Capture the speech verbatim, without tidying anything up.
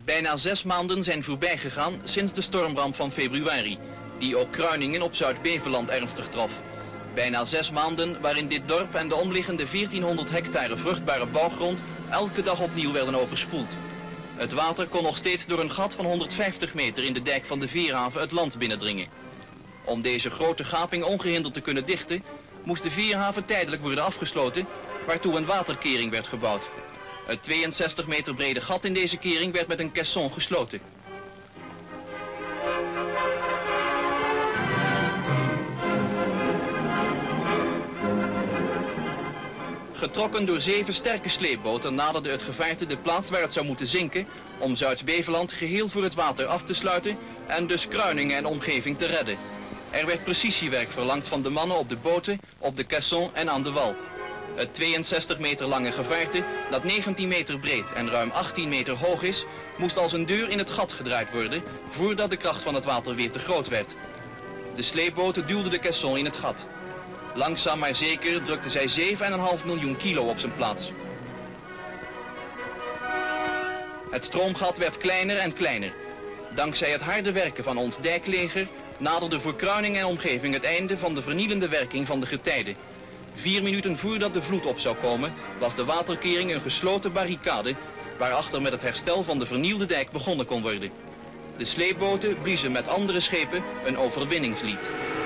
Bijna zes maanden zijn voorbij gegaan sinds de stormramp van februari, die ook Kruiningen op Zuid-Beveland ernstig trof. Bijna zes maanden waarin dit dorp en de omliggende veertienhonderd hectare vruchtbare bouwgrond elke dag opnieuw werden overspoeld. Het water kon nog steeds door een gat van honderdvijftig meter in de dijk van de Veerhaven het land binnendringen. Om deze grote gaping ongehinderd te kunnen dichten, moest de Veerhaven tijdelijk worden afgesloten, waartoe een waterkering werd gebouwd. Het tweeënzestig meter brede gat in deze kering werd met een caisson gesloten. Getrokken door zeven sterke sleepboten naderde het gevaarte de plaats waar het zou moeten zinken, om Zuid-Beveland geheel voor het water af te sluiten en dus Kruiningen en omgeving te redden. Er werd precisiewerk verlangd van de mannen op de boten, op de caisson en aan de wal. Het tweeënzestig meter lange gevaarte, dat negentien meter breed en ruim achttien meter hoog is, moest als een deur in het gat gedraaid worden, voordat de kracht van het water weer te groot werd. De sleepboten duwden de caisson in het gat. Langzaam maar zeker drukten zij zeven komma vijf miljoen kilo op zijn plaats. Het stroomgat werd kleiner en kleiner. Dankzij het harde werken van ons dijkleger naderde voor Kruiningen en omgeving het einde van de vernielende werking van de getijden. Vier minuten voordat de vloed op zou komen, was de waterkering een gesloten barricade, waarachter met het herstel van de vernielde dijk begonnen kon worden. De sleepboten bliezen met andere schepen een overwinningslied.